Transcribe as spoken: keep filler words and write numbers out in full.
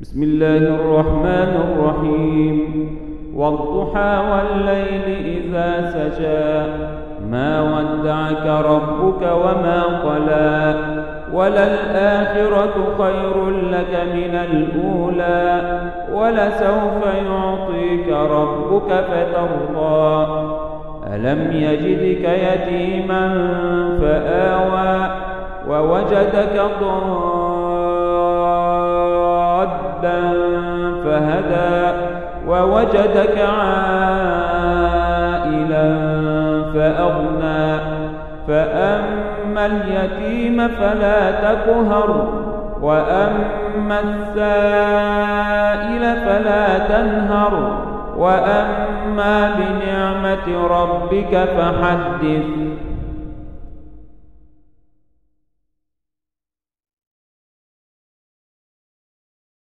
بسم الله الرحمن الرحيم والضحى والليل إذا سجى ما ودعك ربك وما قلى وللآخرة خير لك من الأولى ولسوف يعطيك ربك فترضى ألم يجدك يتيما فآوى ووجدك ضالا فهدى ووجدك عائلا فأغنى فأما اليتيم فلا تقهر وأما السائل فلا تنهر وأما بنعمة ربك فحدث.